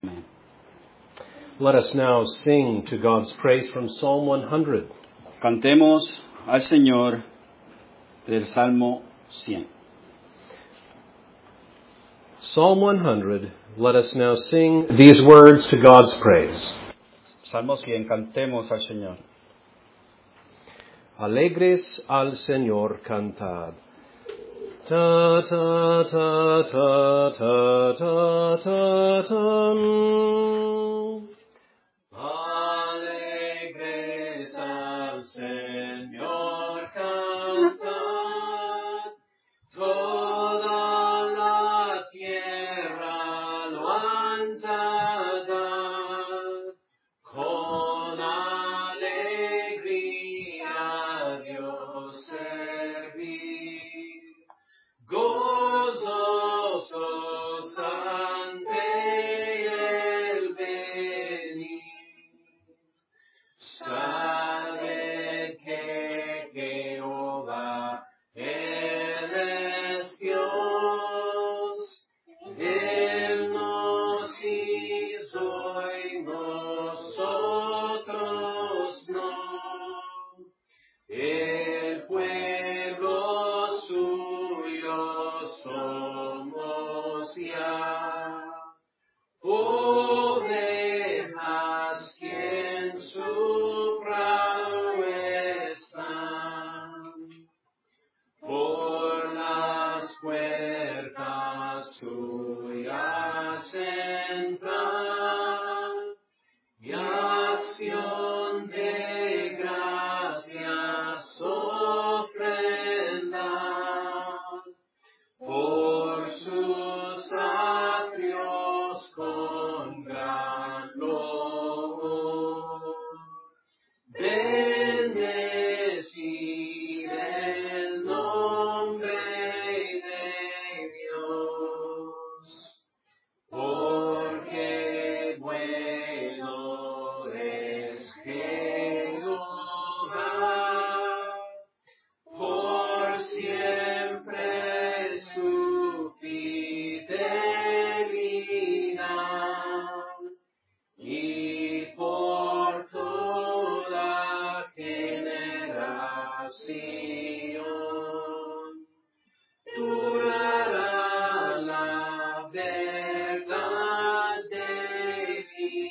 Amen. Let us now sing to God's praise from Psalm 100. Cantemos al Señor del Salmo 100. Psalm 100, let us now sing these words to God's praise. Salmo 100, cantemos al Señor. Alegres al Señor cantad. Ta ta ta ta ta ta ta ta. Alegres al Señor cantad. Toda la tierra lo alzad. Con alegría Dios servir. Gozosos ante el venir. Sabed que Jehová Él es Dios. Él nos hizo y nosotros no. El pueblo suyo somos ya. Ovejas que en su prado están. Por las puertas suyas entran. Y acción de gracias ofrendan. Por sus atrios con gran loor. Bendecid el nombre de Dios, porque bueno es Jehová, por siempre su fidelidad, y por toda generación durará la verdad de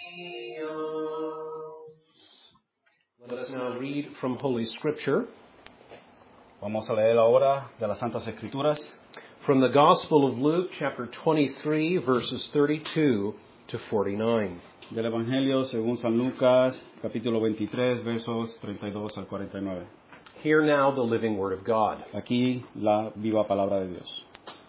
Dios. Let us now read from Holy Scripture. Vamos a leer ahora de las Santas Escrituras. From the Gospel of Luke, chapter 23, verses 32 to 49. Del Evangelio según San Lucas, capítulo 23, versos 32 al 49. Hear now the living word of God. Aquí la viva palabra de Dios.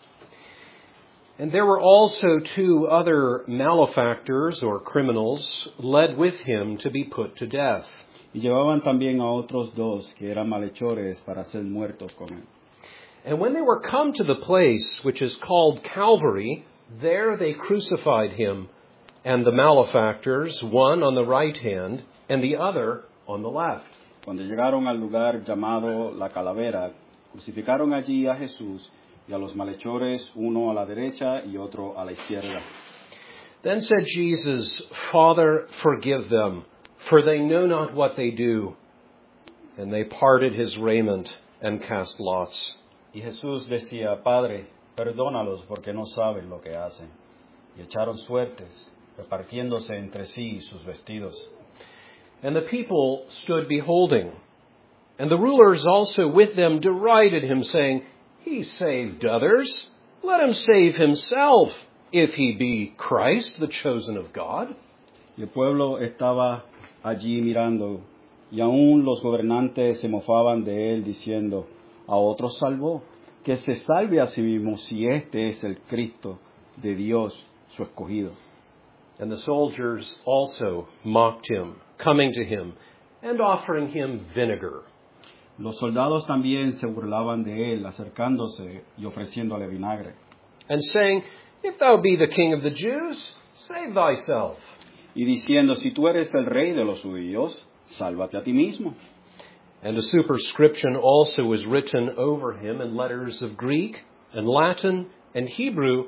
And there were also two other malefactors or criminals led with him to be put to death. Y llevaban también a otros dos que eran malhechores para ser muertos con él. And when they were come to the place which is called Calvary, there they crucified him, and the malefactors, one on the right hand and the other on the left. Cuando llegaron al lugar llamado La Calavera, crucificaron allí a Jesús y a los malhechores, uno a la derecha y otro a la izquierda. Then said Jesus, Father, forgive them, for they know not what they do. And they parted his raiment and cast lots. Y Jesús decía, Padre, perdónalos porque no saben lo que hacen. Y echaron suertes, repartiéndose entre sí sus vestidos. And the people stood beholding. And the rulers also with them derided him, saying, He saved others. Let him save himself, if he be Christ, the chosen of God. Y el pueblo estaba allí mirando, y aún los gobernantes se mofaban de él, diciendo, a otros salvó, que se salve a sí mismo si este es el Cristo de Dios, su escogido. And the soldiers also mocked him, coming to him, and offering him vinegar. Los soldados también se burlaban de él, acercándose y ofreciéndole vinagre. And saying, If thou be the king of the Jews, save thyself. Y diciendo, si tú eres el rey de los judíos, sálvate a ti mismo. And a superscription also was written over him in letters of Greek and Latin and Hebrew,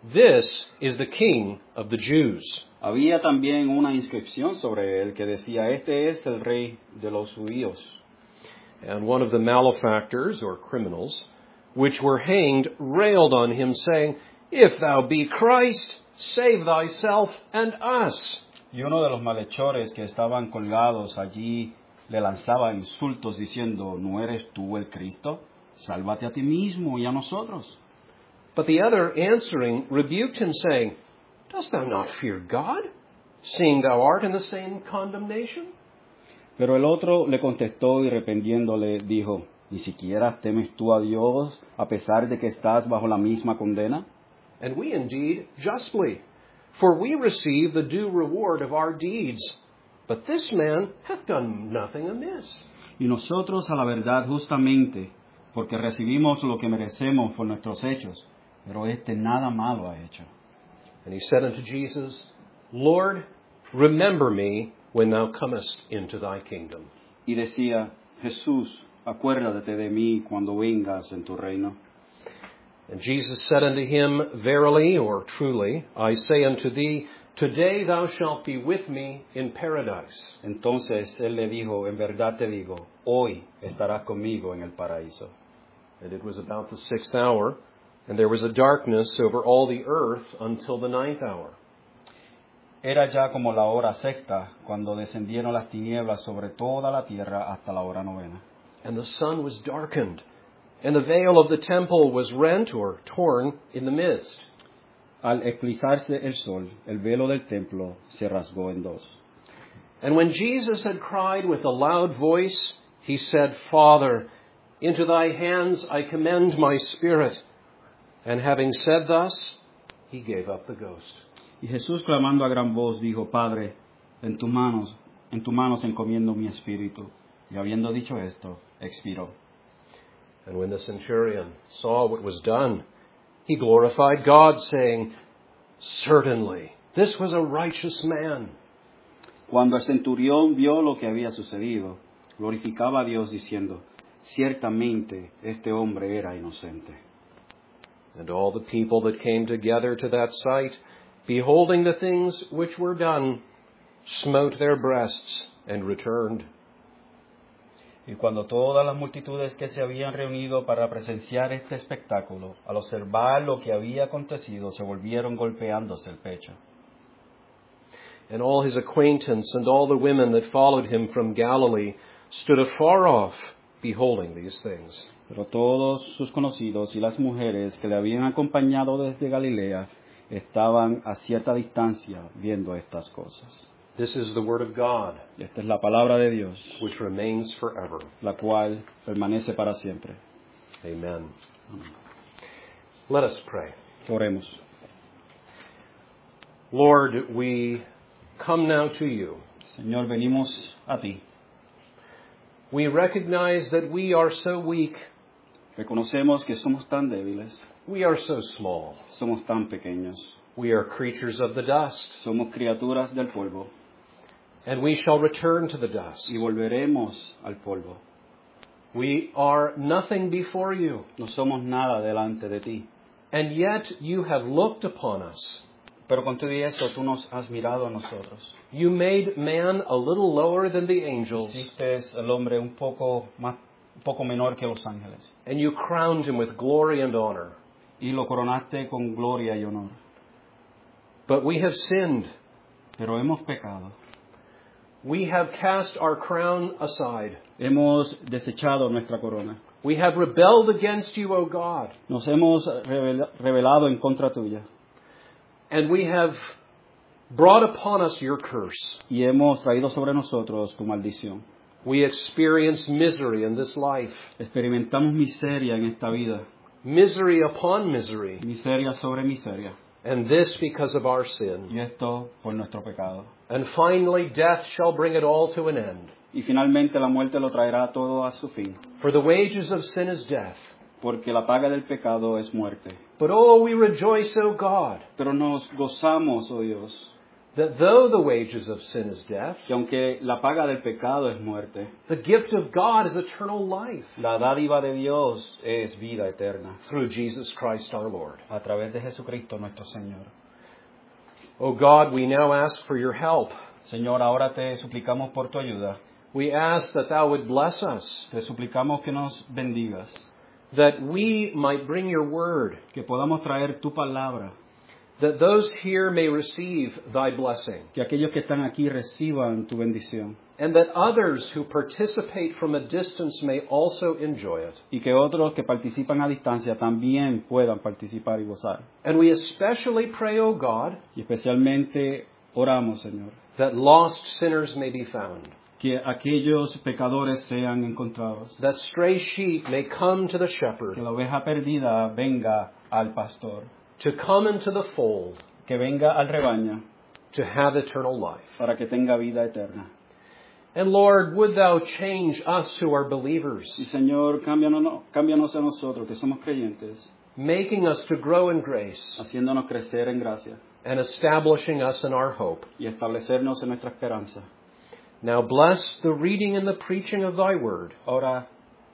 "This is the King of the Jews." Había también una inscripción sobre él que decía, este es el rey de los judíos. And one of the malefactors, or criminals, which were hanged, railed on him, saying, "If thou be Christ, save thyself and us." Y uno de los malhechores que estaban colgados allí le lanzaba insultos diciendo, ¿no eres tú el Cristo? Sálvate a ti mismo y a nosotros. But the other answering rebuked him, saying, "Dost thou not fear God, seeing thou art in the same condemnation?" Pero el otro le contestó y reprendiéndole dijo, ¿ni siquiera temes tú a Dios a pesar de que estás bajo la misma condena? And we indeed justly, for we receive the due reward of our deeds. But this man hath done nothing amiss. Y nosotros a la verdad justamente, porque recibimos lo que merecemos por nuestros hechos, pero este nada malo ha hecho. And he said unto Jesus, "Lord, remember me when thou comest into thy kingdom." Y decía, Jesús, acuérdate de mí cuando vengas en tu reino. And Jesus said unto him, "Verily," or truly, "I say unto thee, today thou shalt be with me in paradise." Entonces él le dijo, en verdad te digo, hoy estarás conmigo en el paraíso. And it was about the 6th hour, and there was a darkness over all the earth until the 9th hour. Era ya como la hora sexta, cuando descendieron las tinieblas sobre toda la tierra hasta la hora novena. And the sun was darkened, and the veil of the temple was rent or torn in the midst. Al eclipsarse el sol, el velo del templo se rasgó en dos. And when Jesus had cried with a loud voice, he said, "Father, into thy hands I commend my spirit." And having said thus, he gave up the ghost. Y Jesús clamando a gran voz dijo, Padre, en tus manos encomiendo mi espíritu. Y habiendo dicho esto, expiró. And when the centurion saw what was done, he glorified God, saying, "Certainly, this was a righteous man." Cuando el centurión vio lo que había sucedido, glorificaba a Dios diciendo, ciertamente este hombre era inocente. And all the people that came together to that sight, beholding the things which were done, smote their breasts and returned. Y cuando todas las multitudes que se habían reunido para presenciar este espectáculo, al observar lo que había acontecido, se volvieron golpeándose el pecho. And all his acquaintance and all the women that followed him from Galilee stood afar off, beholding these things. Pero todos sus conocidos y las mujeres que le habían acompañado desde Galilea estaban a cierta distancia viendo estas cosas. This is the word of God, Esta es la palabra de Dios, which remains forever. la cual permanece para siempre. Amen. Let us pray. Oremos. Lord, we come now to you. Señor, venimos a ti. We recognize that we are so weak. Reconocemos que somos tan débiles, We are so small. somos tan pequeños, We are creatures of the dust, somos criaturas del polvo and we shall return to the dust. y volveremos al polvo. We are nothing before you, No somos nada delante de ti, and yet you have looked upon us. pero con todo eso tú nos has mirado a nosotros. You made man a little lower than the angels, Hiciste el hombre un poco menor que los ángeles and you crowned him with glory and honor. y lo coronaste con gloria y honor. But we have sinned. Pero hemos pecado, We have cast our crown aside. hemos desechado nuestra corona, We have rebelled against you, O God, nos hemos rebelado en contra tuya and we have brought upon us your curse. y hemos traído sobre nosotros tu maldición. We experience misery in this life, Experimentamos miseria en esta vida, misery upon misery, miseria sobre miseria, and this because of our sin. y esto por nuestro pecado. And finally, death shall bring it all to an end. Y finalmente la muerte lo traerá todo a su fin, For the wages of sin is death. porque la paga del pecado es muerte. But oh, we rejoice, O God, Pero nos gozamos, oh Dios, that though the wages of sin is death, que aunque la paga del pecado es muerte, the gift of God is eternal life la dádiva de Dios es vida eterna through Jesus Christ our Lord. a través de Jesucristo nuestro Señor. O God, we now ask for your help. Señor, ahora te suplicamos por tu ayuda. We ask that thou would bless us, Te suplicamos que nos bendigas, that we might bring your word, que podamos traer tu palabra, that those here may receive thy blessing, que aquellos que están aquí reciban tu bendición and that others who participate from a distance may also enjoy it. y que otros que participan a distancia también puedan participar y gozar. And we especially pray, O God, Y especialmente oramos, Señor, that lost sinners may be found, que aquellos pecadores sean encontrados, that stray sheep may come to the que shepherd, la oveja perdida venga al pastor, to come into the fold, que venga al rebaño to have eternal life. para que tenga vida eterna. And Lord, would thou change us who are believers, Y Señor, cámbianos a nosotros que somos creyentes, making us to grow in grace haciéndonos crecer en gracia and establishing us in our hope. y establecernos en nuestra esperanza. Now bless the reading and the preaching of thy word. Ahora,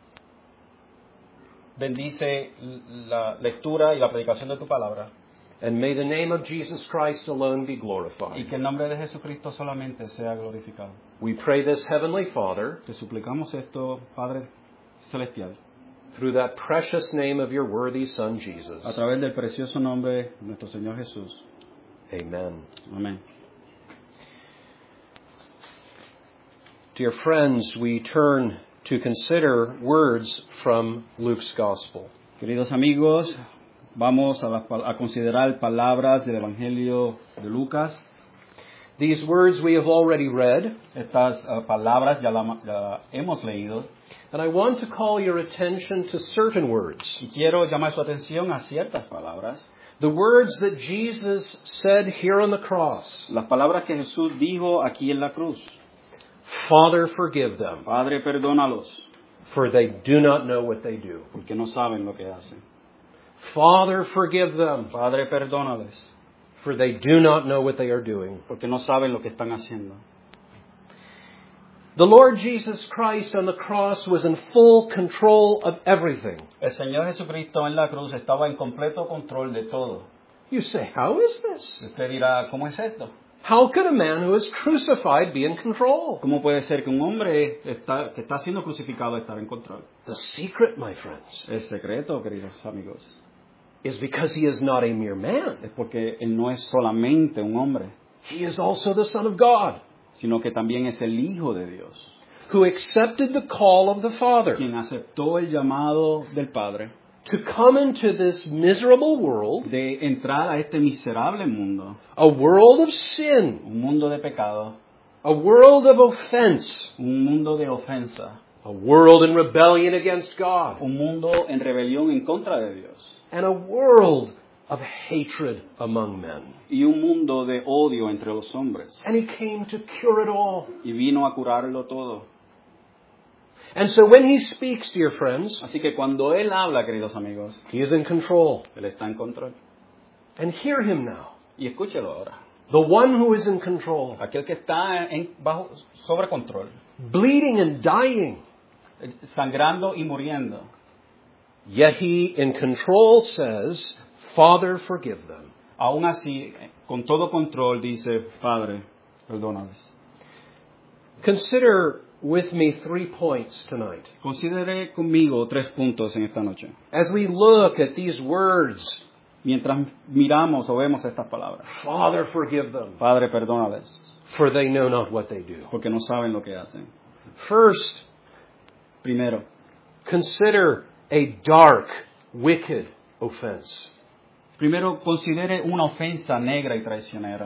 bendice la lectura y la predicación de tu palabra And may the name of Jesus Christ alone be y glorified. que el nombre de Jesucristo solamente sea glorificado. We pray this, Heavenly Father, Te suplicamos esto, Padre Celestial, through that precious name of your worthy Son, Jesus. a través del precioso nombre de nuestro Señor Jesús. Amen. Amén. Dear friends, we turn to consider words from Luke's Gospel. Queridos amigos, vamos a considerar palabras del Evangelio de Lucas. These words we have already read, Estas palabras ya la hemos leído and I want to call your attention to certain words. y quiero llamar su atención a ciertas palabras. The words that Jesus said here on the cross. Las palabras que Jesús dijo aquí en la cruz. Father, forgive them, Padre, perdónalos, for they do not know what they do. porque no saben lo que hacen. Father, forgive them, Padre, perdónales, for they do not know what they are doing. porque no saben lo que están haciendo. The Lord Jesus Christ on the cross was in full control of everything. El Señor Jesucristo en la cruz estaba en completo control de todo. You say, how is this? Usted dirá, ¿cómo es esto? How could a man who is crucified be in control? ¿Cómo puede ser que un hombre que está siendo crucificado estar en control? The secret, my friends, El secreto, queridos amigos, is because he is not a mere man. es porque Él no es solamente un hombre, He is also the Son of God, sino que también es el Hijo de Dios, who accepted the call of the Father quien aceptó el llamado del Padre to come into this miserable world, de entrar a este miserable mundo, a world of sin, un mundo de pecado, a world of offense, un mundo de ofensa, a world in rebellion against God, un mundo en rebelión en contra de Dios and a world of hatred among men. y un mundo de odio entre los hombres. And he came to cure it all. Y vino a curarlo todo. And so when he speaks, dear friends, Así que cuando Él habla, queridos amigos, he is in control. Él está en control. And hear him now. Y escúchelo ahora. The one who is in control, Aquel que está sobre control, bleeding and dying, sangrando y muriendo. yet he in control says, Father, forgive them. Aún así, con todo control, dice, Padre, perdónales. Consider with me 3 points tonight. Considere conmigo 3 puntos en esta noche. As we look at these words, Mientras miramos o vemos estas palabras. Father, forgive them, Padre, perdónales, for they know not what they do. porque no saben lo que hacen. First, Primero, consider a dark, wicked offense. primero considere una ofensa negra y traicionera.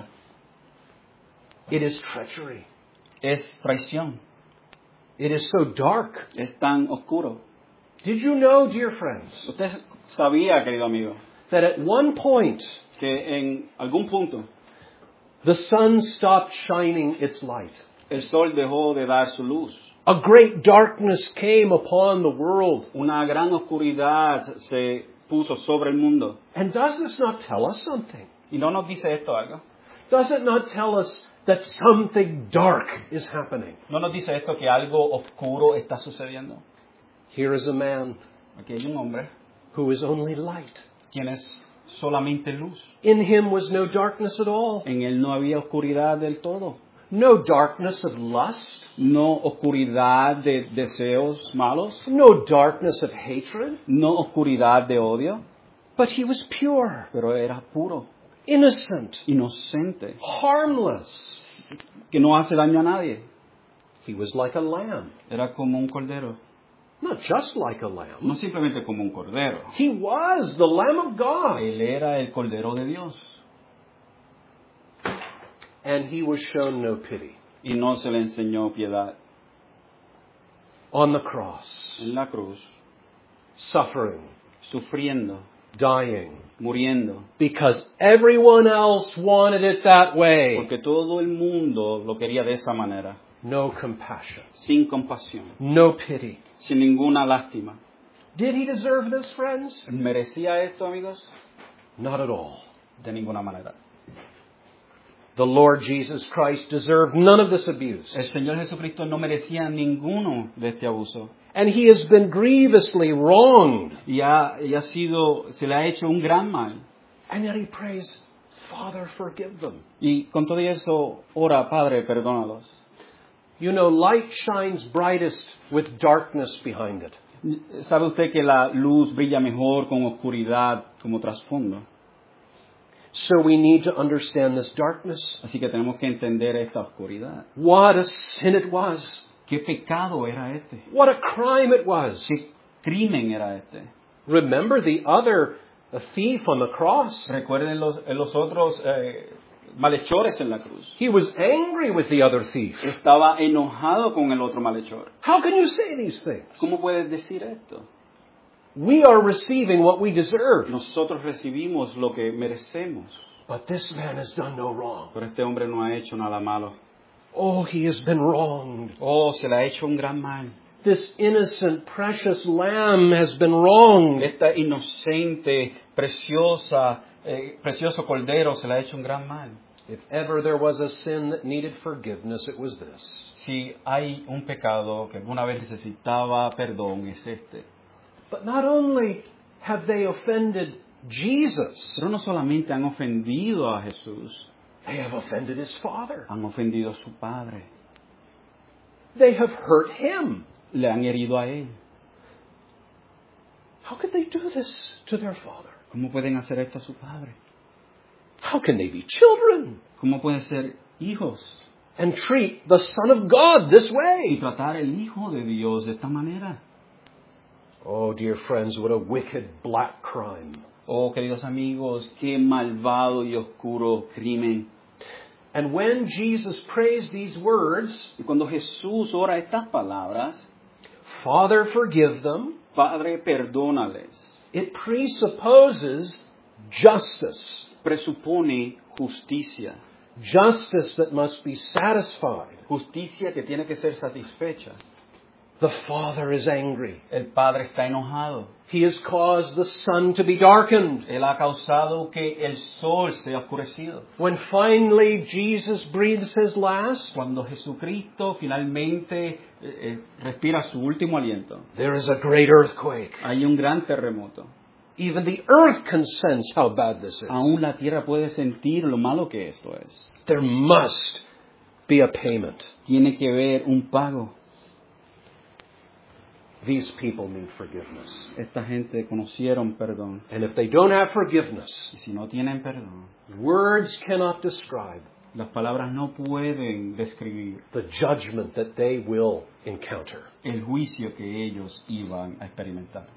It is treachery. Es traición. It is so dark. Es tan oscuro. Did you know, dear friends, Usted sabía, querido amigo, that at one point que en algún punto the sun stopped shining its light? el sol dejó de dar su luz. A great darkness came upon the world. Una gran oscuridad se puso sobre el mundo. And does this not tell us something? ¿Y no nos dice esto algo? Does it not tell us that something dark is happening? ¿No nos dice esto que algo oscuro está sucediendo? Here is a man Aquí hay un hombre who is only light. quien es solamente luz. In him was no darkness at all. En él no había oscuridad del todo. No darkness of lust. No oscuridad de deseos malos. No darkness of hatred. No oscuridad de odio. But he was pure, Pero era puro, innocent, inocente, harmless. que no hace daño a nadie. He was like a lamb. Era como un cordero. Not just like a lamb. No simplemente como un cordero. He was the Lamb of God. Él era el cordero de Dios. And he was shown no pity. Y no se le enseñó piedad. On the cross, En la cruz, suffering, sufriendo, dying, muriendo. because everyone else wanted it that way. Porque todo el mundo lo quería de esa manera. No compassion, Sin compasión. no pity. Sin ninguna lástima. Did he deserve this, friends? ¿Merecía esto, amigos? Not at all. De ninguna manera. The Lord Jesus Christ deserved none of this abuse. El Señor Jesucristo no merecía ninguno de este abuso. And he has been grievously wronged. Y se le ha hecho un gran mal. And yet he prays, Father, forgive them. Y con todo eso, ora, Padre, perdónalos. You know, light shines brightest with darkness behind it. ¿Sabe usted que la luz brilla mejor con oscuridad como trasfondo? So we need to understand this darkness. Así que tenemos que entender esta oscuridad. What a sin it was. ¿Qué pecado era este? What a crime it was. ¿Qué crimen era este? Remember the other thief on the cross. Recuerden los otros malhechores en la cruz. He was angry with the other thief. Estaba enojado con el otro malhechor. How can you say these things? ¿Cómo puedes decir esto? We are receiving what we deserve. Nosotros recibimos lo que merecemos. But this man has done no wrong. Pero este hombre no ha hecho nada malo. Oh, he has been wronged. Oh, se le ha hecho un gran mal. This innocent, precious lamb has been wronged. Esta inocente, precioso cordero se le ha hecho un gran mal. If ever there was a sin that needed forgiveness, it was this. Si hay un pecado que alguna vez necesitaba perdón, es este. But not only have they offended Jesus, Pero no solamente han ofendido a Jesús, they have offended his Father. han ofendido a su Padre. They have hurt him. Le han herido a Él. How could they do this to their Father? ¿Cómo pueden hacer esto a su Padre? How can they be children ¿Cómo pueden ser hijos and treat the Son of God this y way? tratar el Hijo de Dios de esta manera? Oh, dear friends, what a wicked black crime. Oh, queridos amigos, qué malvado y oscuro crimen. And when Jesus prays these words, Y cuando Jesús ora estas palabras, Father, forgive them, Padre, perdónales, it presupposes justice. presupone justicia. Justice that must be satisfied. Justicia que tiene que ser satisfecha. The Father is angry. El Padre está enojado. He has caused the sun to be darkened. Él ha causado que el sol sea oscurecido. When finally Jesus breathes his last, Cuando Jesucristo finalmente respira su último aliento, there is a great earthquake. hay un gran terremoto. Even the earth can sense how bad this is. Aún la tierra puede sentir lo malo que esto es. There must be a payment. Tiene que haber un pago. These people need forgiveness. Esta gente conocieron perdón. And if they don't have forgiveness, Y si no tienen perdón, words cannot describe las palabras no pueden describir the judgment that they will encounter. el juicio que ellos iban a experimentar.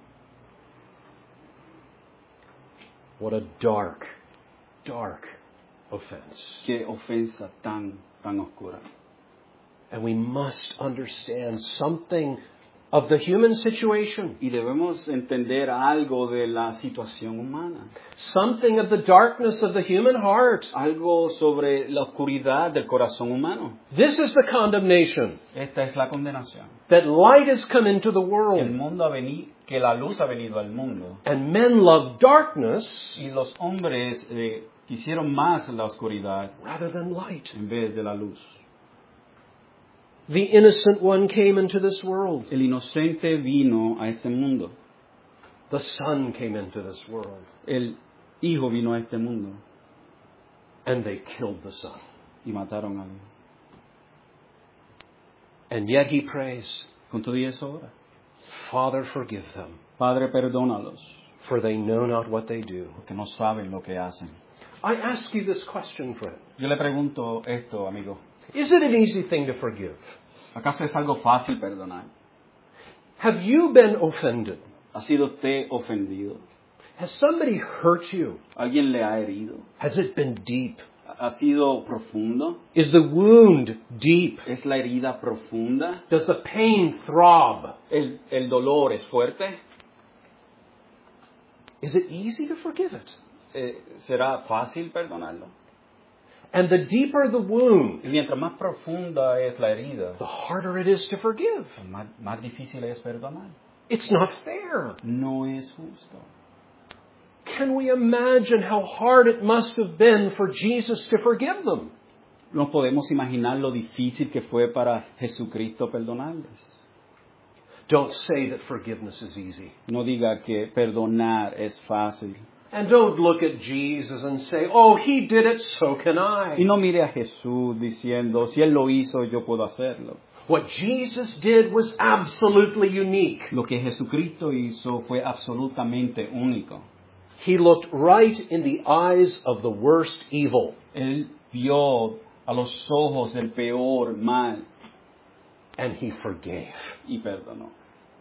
What a dark, dark offense. Qué ofensa tan oscura. And we must understand something of the human situation. Y debemos entender algo de la situación humana. Something of the darkness of the human heart. Algo sobre la oscuridad del corazón humano. This is the condemnation. Esta es la condenación. That light has come into the Que world. Que la luz ha venido al mundo. And men love darkness Y los hombres Quisieron más la oscuridad rather than light. en vez de la luz. The innocent one came into this world. El inocente vino a este mundo. The Son came into this world. El Hijo vino a este mundo. And they killed the Son. Y mataron al Hijo. And yet he prays, Con todo y eso ahora. Father, forgive them, Padre, perdónalos, for they know not what they do. porque no saben lo que hacen. I ask you this question, friend. Yo le pregunto esto, amigo. Is it an easy thing to forgive? ¿Acaso es algo fácil perdonar? Have you been offended? ¿Ha sido usted ofendido? Has somebody hurt you? ¿Alguien le ha herido? Has it been deep? ¿Ha sido profundo? Is the wound deep? ¿Es la herida profunda? Does the pain throb? ¿El dolor es fuerte? Is it easy to forgive it? ¿Será fácil perdonarlo? And the deeper the wound, Y mientras más profunda es la herida, the harder it is to forgive. más difícil es perdonar. It's not fair. No es justo. Can we imagine how hard it must have been for Jesus to forgive them? No podemos imaginar lo difícil que fue para Jesucristo perdonarles. Don't say that forgiveness is easy. No diga que perdonar es fácil. And don't look at Jesus and say, oh, he did it, so can I. Y no mire a Jesús diciendo, si Él lo hizo, yo puedo hacerlo. What Jesus did was absolutely unique. Lo que Jesucristo hizo fue absolutamente único. He looked right in the eyes of the worst evil. Él vio a los ojos del peor mal And he forgave. y perdonó.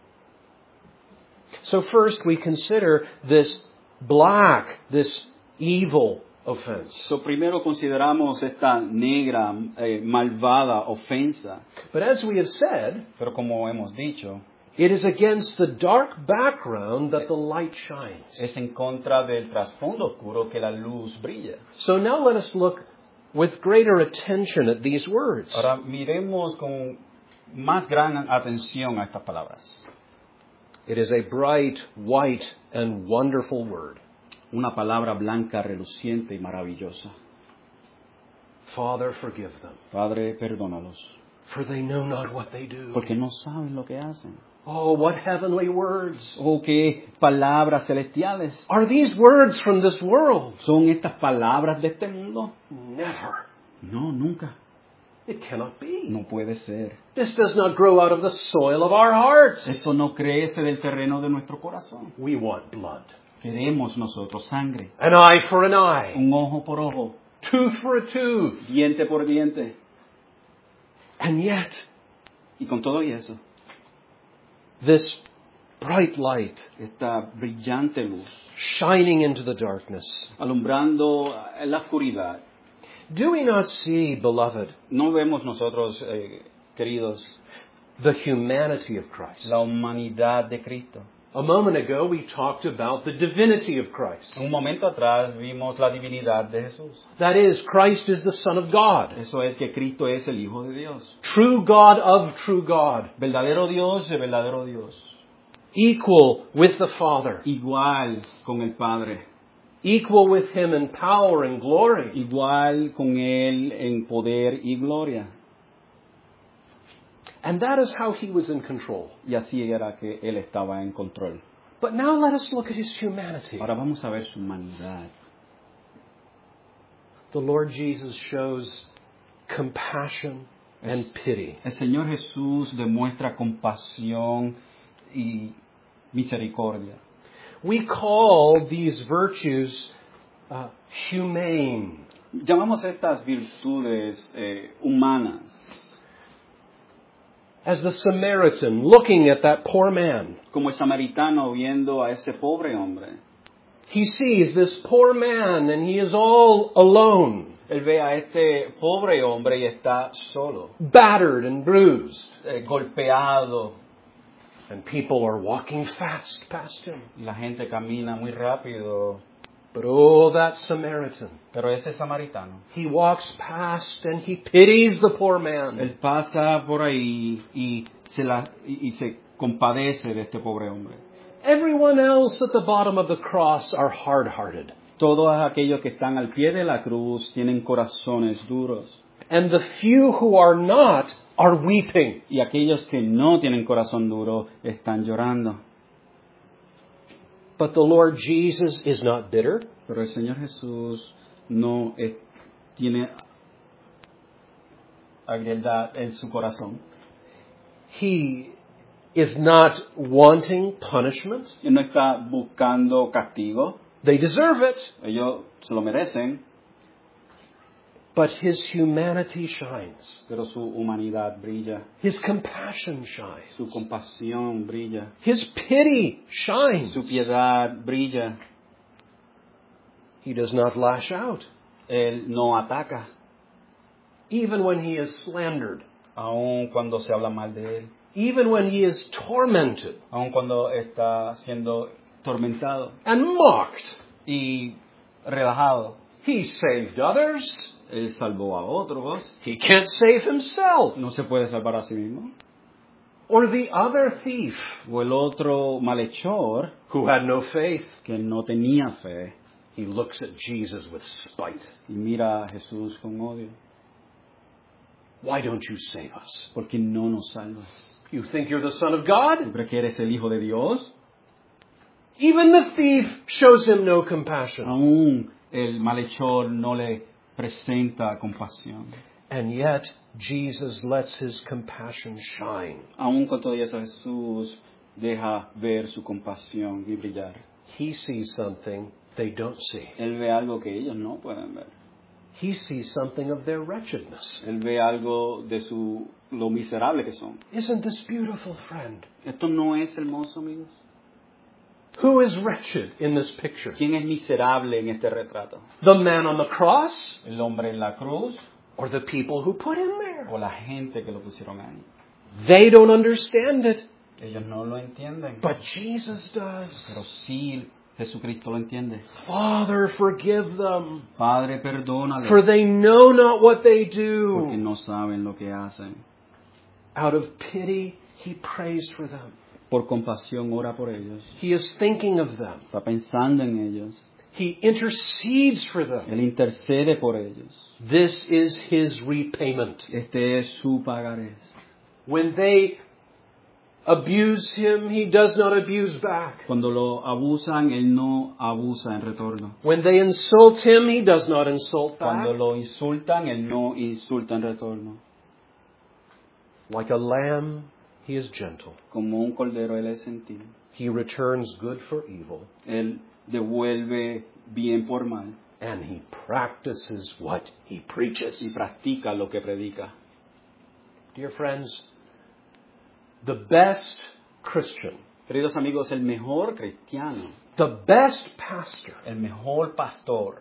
So first we consider this black, this evil offense. So, primero consideramos esta negra, malvada ofensa. But as we have said, Pero como hemos dicho, it is against the dark background that the light shines. es en contra del trasfondo oscuro que la luz brilla. So now let us look with greater attention at these words. Ahora miremos con más gran atención a estas palabras. It is a bright, white, and wonderful word. Una palabra blanca, reluciente y maravillosa. Father, forgive them, Padre, perdónalos, for they know not what they do. porque no saben lo que hacen. Oh, what heavenly words. Oh, qué palabras celestiales. Are these words from this world? ¿Son estas palabras de este mundo? Never. No, nunca. It cannot be. No puede ser. This does not grow out of the soil of our hearts. Eso no crece del terreno de nuestro corazón. We want blood. Queremos nosotros sangre. An eye for an eye. Un ojo por ojo. Tooth for a tooth. Diente por diente. And yet, Y con todo y eso, this bright light esta brillante luz, shining into the darkness. alumbrando en la oscuridad, Do we not see, beloved, no vemos nosotros, queridos, the humanity of Christ? la humanidad de Cristo. A moment ago, we talked about the divinity of Christ. Un momento atrás vimos la divinidad de Jesús. That is, Christ is the Son of God. Eso es que Cristo es el Hijo de Dios. True God of true God. Verdadero Dios de verdadero Dios. Equal with the Father. Igual con el Padre. Equal with Him in power and glory. Igual con Él en poder y gloria. And that is how He was in control. Y así era que Él estaba en control. But now let us look at His humanity. Ahora vamos a ver su humanidad. The Lord Jesus shows compassion and pity. El Señor Jesús demuestra compasión y misericordia. We call these virtues humane. Llamamos estas virtudes humanas. As the Samaritan looking at that poor man, Como el samaritano viendo a ese pobre hombre. he sees this poor man and he is all alone, Él ve a este pobre hombre y está solo, battered and bruised, golpeado. and people are walking fast past him. La gente camina muy rápido. But oh, that Samaritan, Pero ese samaritano, he walks past and he pities the poor man. él pasa por ahí y se compadece de este pobre hombre. Everyone else at the bottom of the cross are hard-hearted. Todos aquellos que están al pie de la cruz tienen corazones duros. And the few who are not are weeping. Y aquellos que no tienen corazón duro están llorando. But the Lord Jesus is not bitter. Pero el Señor Jesús no tiene agriedad en su corazón. He is not wanting punishment. Él no está buscando castigo. They deserve it. Ellos se lo merecen. But his humanity shines. Pero su humanidad brilla. His compassion shines. Su compasión brilla. His pity shines. Su piedad brilla. He does not lash out. Él no ataca. Even when he is slandered. Aun cuando se habla mal de él. Even when he is tormented. Aun cuando está siendo tormentado. And mocked. Y relajado. He saved others. Él salvó a otros. He can't save himself. No se puede salvar a sí mismo. Or the other thief. O el otro malhechor. Who had no faith. Que no tenía fe. He looks at Jesus with spite. Y mira a Jesús con odio. Why don't you save us? ¿Por qué no nos salvas? You think you're the Son of God? ¿Tú crees que eres el Hijo de Dios? Even the thief shows him no compassion. Aún el malhechor no le presenta compasión. And yet, Jesus lets his compassion shine. Aún con todo eso, Jesús deja ver su compasión y brillar. He sees something they don't see. Él ve algo que ellos no pueden ver. He sees something of their wretchedness. Él ve algo de lo miserable que son. Isn't this beautiful, friend? ¿Esto no es hermoso, amigos? Who is wretched in this picture? ¿Quién es miserable en este retrato? The man on the cross? ¿El hombre en la cruz? Or the people who put him there? ¿O la gente que lo pusieron ahí? They don't understand it. Ellos no lo entienden. But Jesus does. Pero sí, Jesucristo lo entiende. Father, forgive them. Padre, perdónales. For they know not what they Porque do. no saben lo que hacen. Out of pity, he prays for them. Por compasión ora por ellos. He is thinking of them. Está pensando en ellos. He intercedes for them. Él intercede por ellos. This is his repayment. Este es su pagarés. When they abuse him, he does not abuse back. Cuando lo abusan, él no abusa en retorno. When they insult him, he does not insult back. Cuando lo insultan, él no insulta en retorno. Like a lamb, he is gentle. Como un cordero, él es gentil. He returns good for evil. Él devuelve bien por mal. And he practices what he preaches. Y practica lo que predica. Dear friends, the best Christian, Queridos amigos, el mejor cristiano, the best pastor, el mejor pastor,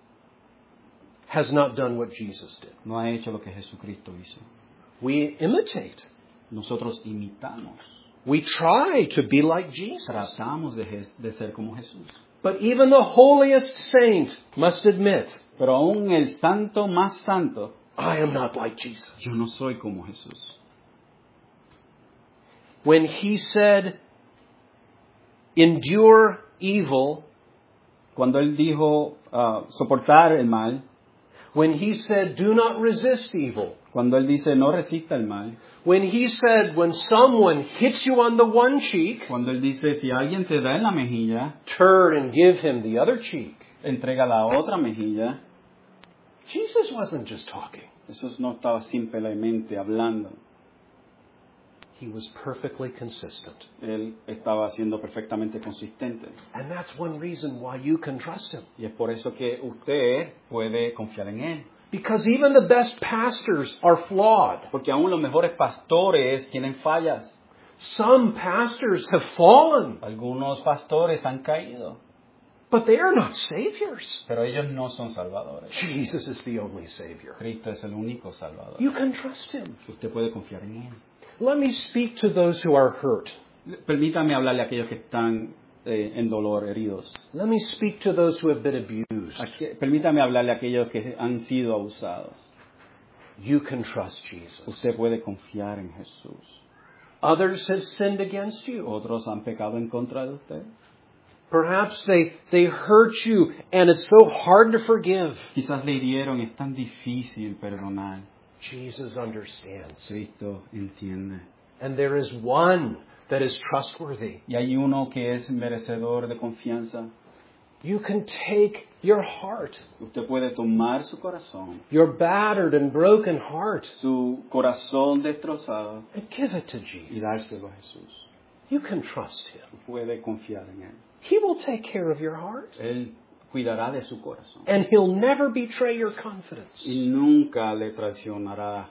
has not done what Jesus did. no ha hecho lo que Jesucristo hizo. We imitate. Nosotros imitamos. We try to be like Jesus. Tratamos de ser como Jesús. But even the holiest saint must admit, Pero aún el santo más santo, I am not like Jesus. yo no soy como Jesús. When he said, endure evil, Cuando él dijo soportar el mal, when he said, do not resist evil, cuando él dice no resista el mal, when he said, when someone hits you on the one cheek, cuando él dice si alguien te da en la mejilla, turn and give him the other cheek. entrega la otra mejilla, Jesus wasn't just talking. Jesús no estaba simplemente hablando. He was perfectly consistent. Él estaba siendo perfectamente consistente. And that's one reason why you can trust him. Y es por eso que usted puede confiar en él. Because even the best pastors are flawed. Porque aún los mejores pastores tienen fallas. Some pastors have fallen, Algunos pastores han caído. but they are not saviors. Pero ellos no son salvadores. Jesus is the only Savior. Cristo es el único salvador. You can trust him. Usted puede confiar en él. Let me speak to those who are hurt. Permítame hablarle a aquellos que están en dolor, heridos. Let me speak to those who have been abused. Permítame hablarle a aquellos que han sido abusados. You can trust Jesus. Usted puede confiar en Jesús. Others have sinned against you. Otros han pecado en contra de usted. Perhaps they hurt you and it's so hard to forgive. Quizás le hirieron, es tan difícil perdonar. Jesus understands. Cristo entiende. And there is one that is trustworthy. Y hay uno que es merecedor de confianza. You can take your heart, Usted puede tomar su corazón, your battered and broken heart, su corazón destrozado, and give it to y Jesus. dárselo a Jesús. You can trust Him. Puede confiar en Él. He will take care of your heart. Él cuidará de su corazón. And He'll never betray your confidence. Y nunca le traicionará.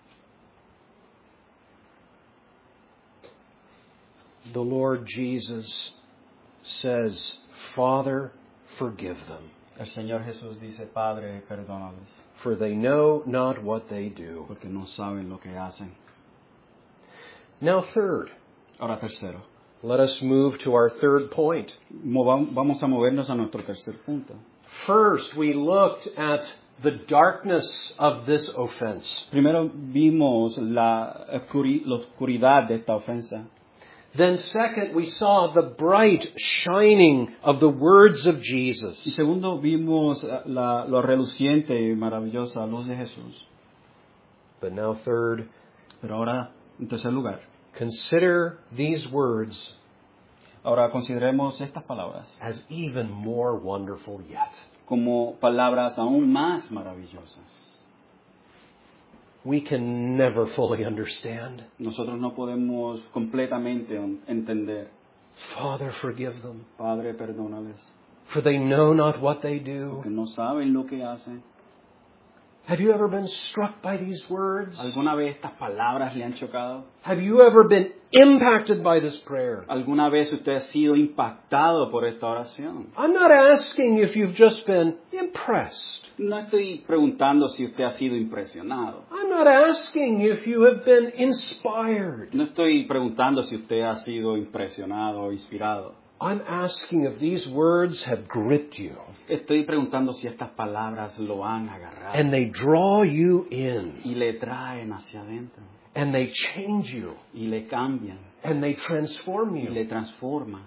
The Lord Jesus says, Father, forgive them, El Señor Jesús dice, Padre, perdónales, for they know not what they do. porque no saben lo que hacen. Now, third, Ahora tercero, let us move to our third point. vamos a movernos a nuestro tercer punto. First, we looked at the darkness of this offense. Primero vimos la oscuridad de esta ofensa. Then second, we saw the bright shining of the words of Y Jesus. segundo vimos lo reluciente y maravillosa luz de Jesús. But now third, Pero ahora, en tercer lugar, consider these words ahora consideremos estas palabras as even more wonderful yet. como palabras aún más maravillosas. We can never fully understand. Nosotros no podemos completamente entender. Father, forgive them, Padre, perdónales, for they know not what they do. porque no saben lo que hacen. Have you ever been struck by these words? ¿Alguna vez estas palabras le han chocado? Have you ever been impacted by this prayer? ¿Alguna vez usted ha sido impactado por esta oración? I'm not asking if you've just been impressed. No estoy preguntando si usted ha sido impresionado. I'm not asking if you have been inspired. No estoy preguntando si usted ha sido impresionado o inspirado. I'm asking if these words have gripped you Estoy preguntando si estas palabras lo han agarrado and they draw you in y le traen hacia adentro and they change you y le cambian and they transform y le you. transforman.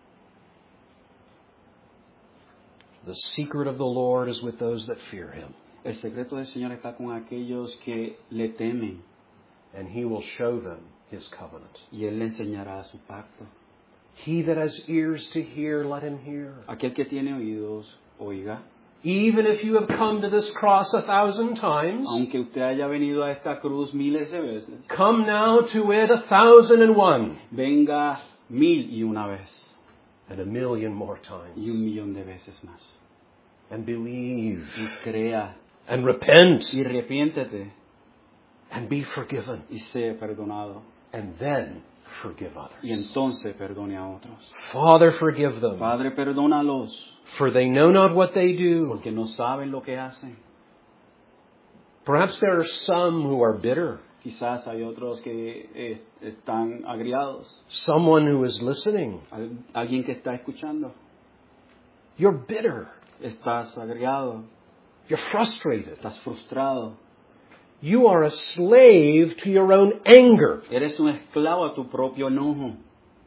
The secret of the Lord is with those that fear Him, El secreto del Señor está con aquellos que le temen and He will show them His covenant. y Él le enseñará su pacto. He that has ears to hear, let him hear. Aquel que tiene oídos, oiga. Even if you have come to this cross 1,000 times, Aunque usted haya venido a esta cruz miles de veces, come now to it 1,001 venga 1001 vez and 1,000,000 more y times. 1,000,000 de veces más. And believe Y crea and repent y arrepiéntete and be forgiven. y sea perdonado. And then forgive Y others. entonces perdone a otros. Father, forgive them, Padre, perdónalos, for they know not what they do. porque no saben lo que hacen. Perhaps there are some who are bitter. Quizás hay otros que están agriados. Someone who is listening. Alguien que está escuchando. You're bitter. Estás agriado. You're frustrated. Estás frustrado. You are a slave to your own anger. Eres un esclavo a tu propio enojo.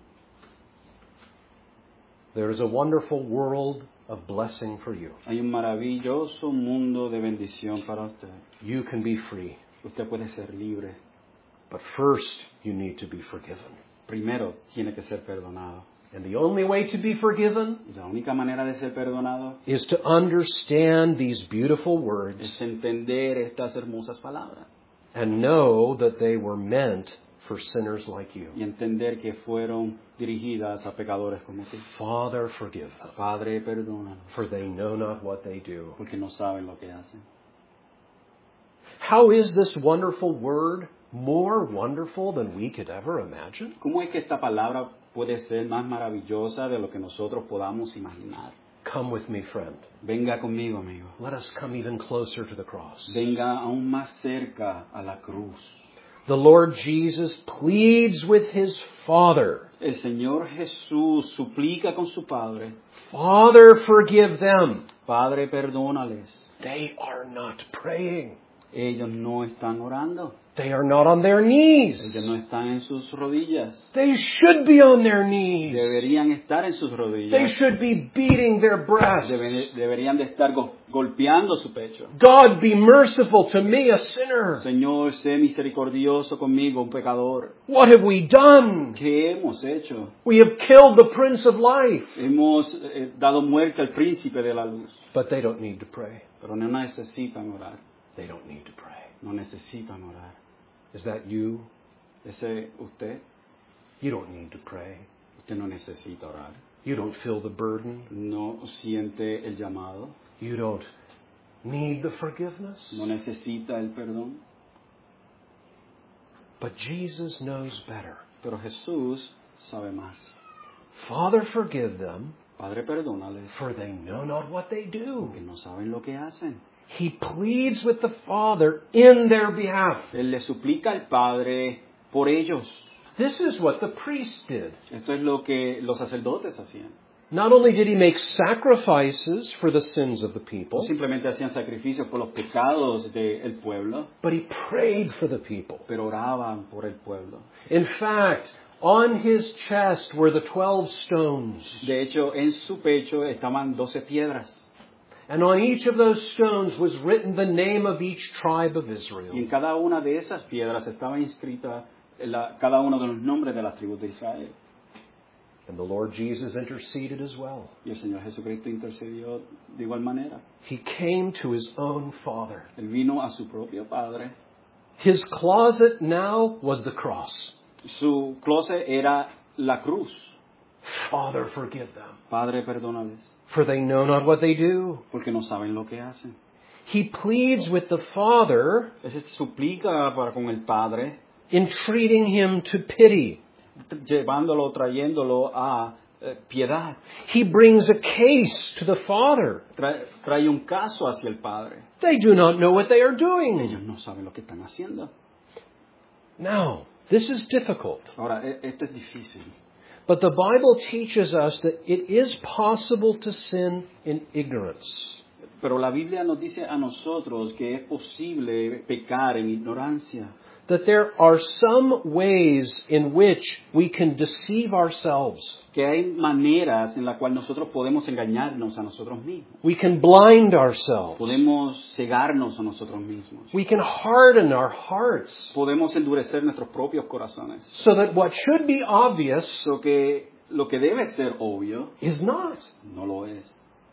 There is a wonderful world of blessing for you. Hay un maravilloso mundo de bendición para usted. You can be free. Usted puede ser libre. But first, you need to be forgiven. Primero, tiene que ser perdonado. And the only way to be forgiven Y la única manera de ser perdonado is to understand these beautiful words es entender estas hermosas palabras and know that they were meant for sinners like you. y entender que fueron dirigidas a pecadores como tú. Father, forgive them, Padre, perdónanos, for they know not what they do. porque no saben lo que hacen. How is this wonderful word more wonderful than we could ever imagine? ¿Cómo es que esta palabra puede ser más maravillosa de lo que nosotros podamos imaginar? Come with me, friend. Venga conmigo, amigo. Let us come even closer to the cross. Venga aún más cerca a la cruz. The Lord Jesus pleads with His Father. El Señor Jesús suplica con su Padre. Father, forgive them. Padre, perdónales. They are not praying. Ellos no están orando. They are not on their knees. Ellos no están en sus rodillas. They should be on their knees. Deberían estar en sus They rodillas. should be beating their breasts. Deberían de estar golpeando su pecho. God, be merciful to me, a sinner. Señor, sé misericordioso conmigo, un pecador. What have we done? ¿Qué hemos hecho? We have killed the Prince of Life. Hemos dado muerte al príncipe de la luz. But they don't need to pray. Pero no necesitan orar. They don't need to pray. No necesitan orar. Is that you? ¿Ese usted? You don't need to pray. Usted no necesita orar. You don't feel the burden. No siente el llamado. You don't need the forgiveness. No necesita el perdón. But Jesus knows better. Pero Jesús sabe más. Father, forgive them, Padre, perdónales, for they know not what they do. porque no saben lo que hacen. He pleads with the Father in their behalf. Él le suplica al Padre por ellos. This is what the priests did. Esto es lo que los sacerdotes hacían. Not only did he make sacrifices for the sins of the No people, simplemente hacían sacrificios por los pecados del pueblo, but he prayed for the people. pero oraban por el pueblo. In fact, on his chest were the 12 stones. De hecho, en su pecho estaban 12 piedras. And on each of those stones was written the name of each tribe of Y en Israel. cada una de esas piedras estaba inscrita cada uno de los nombres de las tribus de Israel. And the Lord Jesus interceded as well. Y el Señor Jesucristo intercedió de igual manera. He came to his own Father. Él vino a su propio Padre. His closet now was the cross. Su closet era la cruz. Father, forgive them, Padre, perdónales, for they know not what they do. porque no saben lo que hacen. He pleads with the Father, Él se suplica para con el Padre, entreating him to pity. llevándolo, trayéndolo a piedad. He brings a case to the Father. Trae un caso hacia el Padre. They do not know what they are doing. Ellos no saben lo que están haciendo. Now, this is difficult. Ahora, esto es difícil. But the Bible teaches us that it is possible to sin in ignorance. Pero la Biblia nos dice a nosotros que es posible pecar en ignorancia. That there are some ways in which we can deceive ourselves. Que hay maneras en las cuales nosotros podemos engañarnos a nosotros mismos. We can blind ourselves. Podemos cegarnos a nosotros mismos. We can harden our hearts Podemos endurecer nuestros propios corazones. so that what should be obvious Lo que debe ser obvio, is not. no lo es.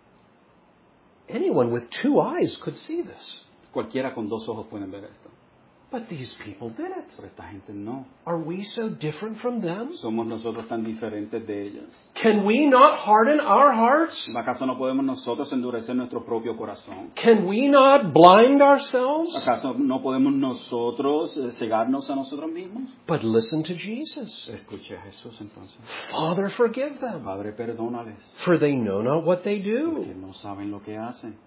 Anyone with two eyes could see this. Cualquiera con dos ojos puede ver esto. But these people did it. Pero esta gente no. Are we so different from them? Somos nosotros tan diferentes de ellos. Can we not harden our hearts? ¿Acaso no podemos nosotros endurecer nuestro propio corazón? Can we not blind ourselves? ¿Acaso no podemos nosotros cegarnos a nosotros mismos? But listen to Jesus. Escuche a Jesús entonces. Father, forgive them, Padre, perdónales, for they know not what they do. porque no saben lo que hacen.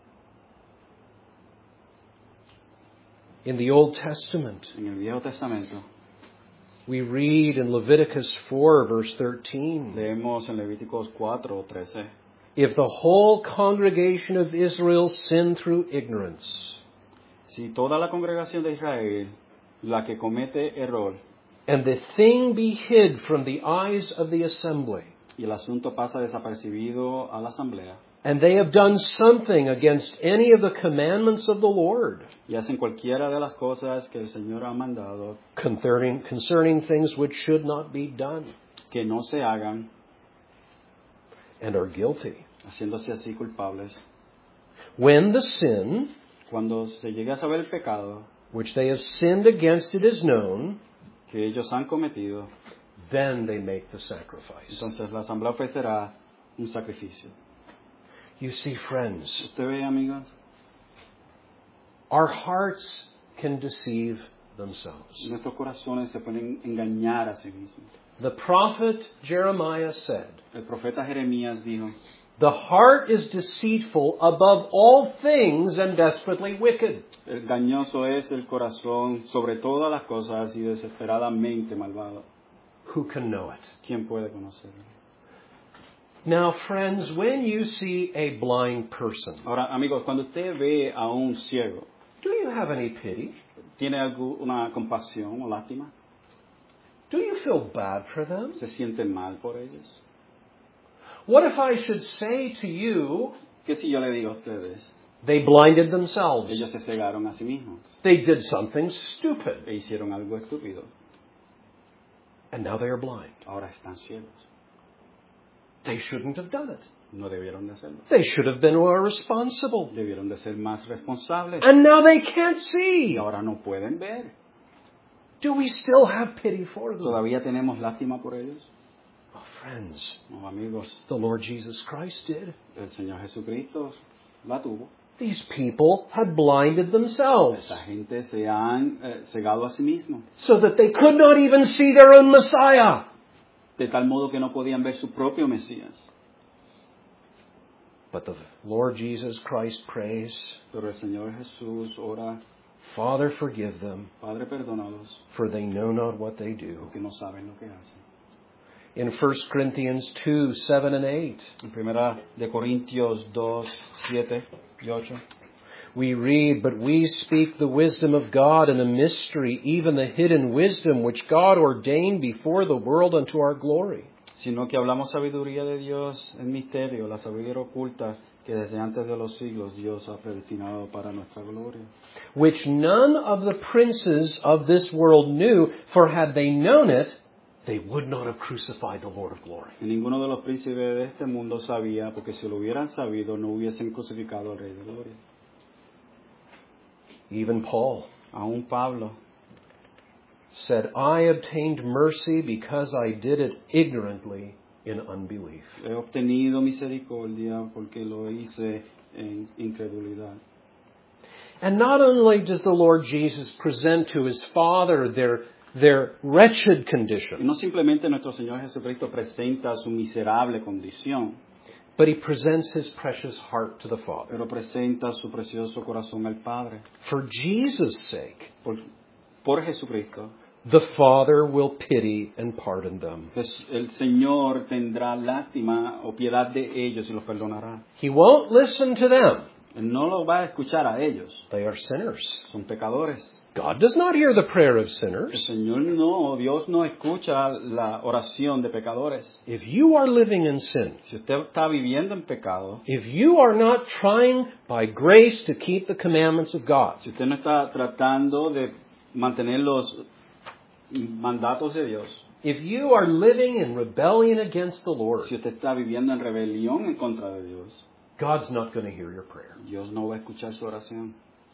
In the Old Testament, En el Viejo Testamento we read in Leviticus 4, verse 13, leemos en Levíticos 4:13. if the whole congregation of Israel sin through ignorance, Si toda la congregación de Israel, la que comete error, and the thing be hid from the eyes of the assembly, y el asunto pasa desapercibido a la asamblea, and they have done something against any of the commandments of the Lord, y hacen cualquiera de las cosas que el Señor ha mandado, concerning things which should not be done, que no se hagan, and are guilty. haciéndose así culpables. When the sin Cuando se llegue a saber el pecado which they have sinned against it is known, que ellos han cometido, then they make the sacrifice. entonces la asamblea ofrecerá un sacrificio. You see, friends, ¿Usted ve, amigos? our hearts can deceive themselves. Nuestros corazones se pueden engañar a sí mismos. The prophet Jeremiah said, El profeta Jeremías dijo, the heart is deceitful above all things and desperately wicked. engañoso es el corazón sobre todas las cosas y desesperadamente malvado. Who can know it? ¿Quién puede conocerlo? Now, friends, when you see a blind person, Ahora, amigos, cuando usted ve a un ciego, Do you have any pity? ¿Tiene alguna compasión o lástima? Do you feel bad for them? ¿Se siente mal por ellos? What if I should say to you, ¿Qué si yo le digo a ustedes? they blinded themselves. Ellos se cegaron a sí mismos They did something stupid. e hicieron algo estúpido. And now they are blind. Ahora están ciegos. They shouldn't have done it. No debieron de hacerlo. They should have been more responsible. Debieron de ser más responsables. And now they can't Y see. ahora no pueden ver. Do we still have pity for them? ¿Todavía tenemos lástima por ellos? Oh, friends, No, amigos. the Lord Jesus Christ did. El Señor Jesucristo la tuvo. These people had blinded themselves Esta gente se han cegado a sí mismos. so that they could not even see their own Messiah. De tal modo que no podían ver su propio Mesías. But the Lord Jesus Christ prays, Pero el Señor Jesús ora, Father, forgive them, Padre, perdónalos, for they know not what they do. porque no saben lo que hacen. In 1 Corinthians 2, 7 and 8, En primera de Corintios 2, 7 y 8. we read, But we speak the wisdom of God in a mystery, even the hidden wisdom which God ordained before the world unto our glory. Sino que hablamos sabiduría de Dios en misterio, la sabiduría oculta que desde antes de los siglos Dios ha predestinado para nuestra gloria. Which none of the princes of this world knew, for had they known it, they would not have crucified the Lord of glory. Y ninguno de los príncipes de este mundo sabía, porque si lo hubieran sabido no hubiesen crucificado al Rey de Gloria. Even Paul Aún Pablo said, I obtained mercy because I did it ignorantly in unbelief. he obtenido misericordia porque lo hice en incredulidad. And not only does the Lord Jesus present to his Father their wretched Y condition, no simplemente nuestro Señor Jesucristo presenta su miserable condición, but he presents his precious heart to the Father. pero presenta su precioso corazón al Padre. For Jesus' sake, Por Jesucristo, the Father will pity and pardon them. el Señor tendrá lástima o piedad de ellos y los perdonará. He won't listen to them. Él no los va a escuchar a ellos. They are sinners. Son pecadores. God does not hear the prayer of El sinners. Señor no, Dios no escucha la oración de pecadores. If you are living in sin, Si usted está viviendo en pecado, if you are not trying by grace to keep the commandments of God, si usted no está tratando de mantener los mandatos de Dios, if you are living in rebellion against the Lord, si usted está viviendo en rebelión en contra de Dios, God's not going to hear your prayer. Dios no va a escuchar su oración.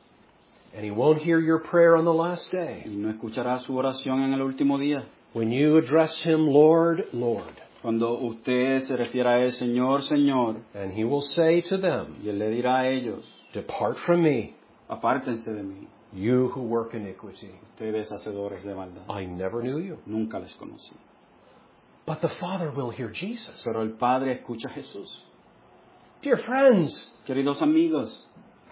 And He won't hear your prayer on the last Y day. no escuchará su oración en el último día. When you address Him, Lord, Lord, Cuando usted se refiera a Él, Señor, Señor, and He will say to them, y Él le dirá a ellos, Depart from me, apártense de mí, you who work iniquity. ustedes hacedores de maldad. I never knew you. Nunca les conocí. But the Father will hear Jesus. Pero el Padre escucha a Jesús. Dear friends, Queridos amigos,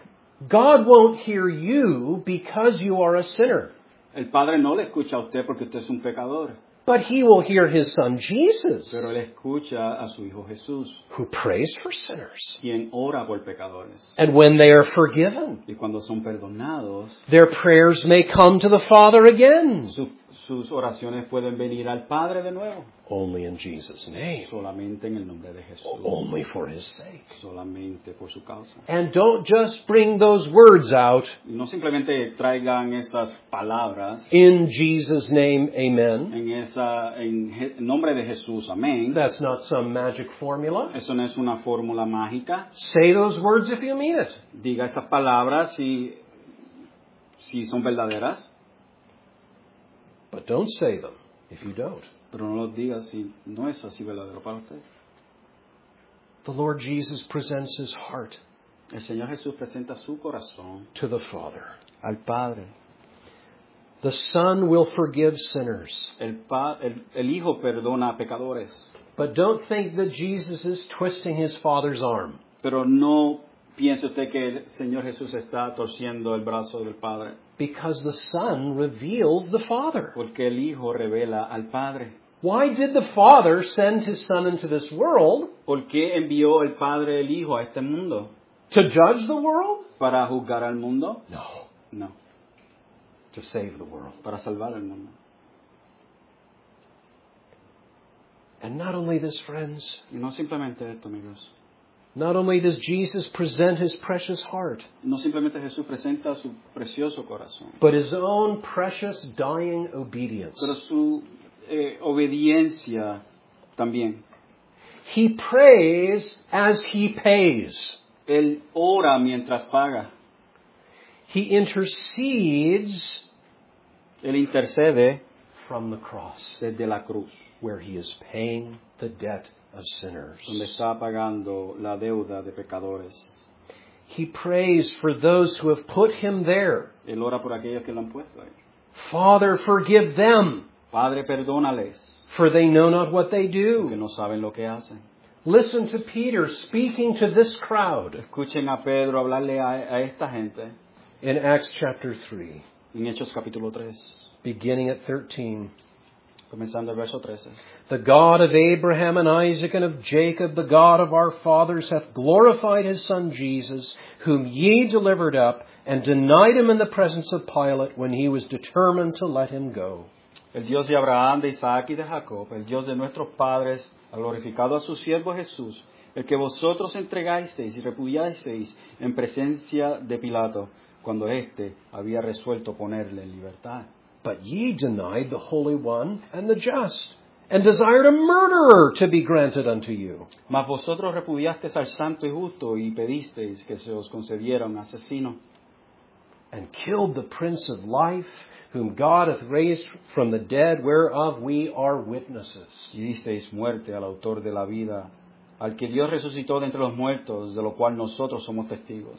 God won't hear you because you are a sinner, el Padre no le escucha a usted porque usted es un pecador, but He will hear His Son Jesus, pero Él escucha a su Hijo Jesús, who prays for sinners. quien ora por pecadores. And when they are forgiven, Y cuando son perdonados, their prayers may come to the Father again. sus oraciones pueden venir al Padre de nuevo, Only in Jesus' name. solamente en el nombre de Jesús, Only for His sake. solamente por su causa. And don't just bring those words out, Y no simplemente traigan esas palabras in Jesus' name, amen. en nombre de Jesús, amén. That's not some magic formula. Eso no es una fórmula mágica. Say those words if you mean it. Diga esas palabras si son verdaderas, But don't say them if you don't. pero no los diga si no es así verdadero para usted. The Lord Jesus presents His heart El Señor Jesús presenta su corazón to the Father. al Padre. The Son will forgive sinners. El Hijo perdona a pecadores, But don't think that Jesus is twisting His Father's arm. pero no piense usted que el Señor Jesús está torciendo el brazo del Padre, Because the Son reveals the Father. porque el Hijo revela al Padre. Why did the Father send His Son into this world? ¿Por qué envió el Padre el Hijo a este mundo? To judge the world? ¿Para juzgar al mundo? No. No, to save the world. para salvar al mundo. And not only this, friends, Y no simplemente esto, amigos. not only does Jesus present his precious heart, No simplemente Jesús presenta su precioso corazón, but his own precious dying obedience. pero su obediencia también. He prays as he pays. Él ora mientras paga. He intercedes Él intercede from the cross, desde la cruz, where he is paying the debt of sinners. donde está pagando la deuda de pecadores. He prays for those who have put him there. Él ora por aquellos que lo han puesto ahí. Father, forgive them, Padre, perdónales, for they know not what they porque do. no saben lo que hacen. Listen to Peter speaking to this crowd Escuchen a Pedro hablarle a esta gente in Acts chapter 3, en Hechos capítulo 3, beginning at 13. comenzando el verso 13. The God of Abraham and Isaac and of Jacob, the God of our fathers, hath glorified his Son Jesus, whom ye delivered up, and denied him in the presence of Pilate when he was determined to let him go. El Dios de Abraham, de Isaac y de Jacob, el Dios de nuestros padres, ha glorificado a su siervo Jesús, el que vosotros entregasteis y repudiasteis en presencia de Pilato, cuando éste había resuelto ponerle en libertad. But ye denied the Holy One and the just, and desired a murderer to be granted unto you. Mas vosotros repudiasteis al santo y justo y pedisteis que se os concediera un asesino. And killed the Prince of Life, whom God hath raised from the dead, whereof we are witnesses. Y disteis muerte al autor de la vida, al que Dios resucitó de entre los muertos, de lo cual nosotros somos testigos.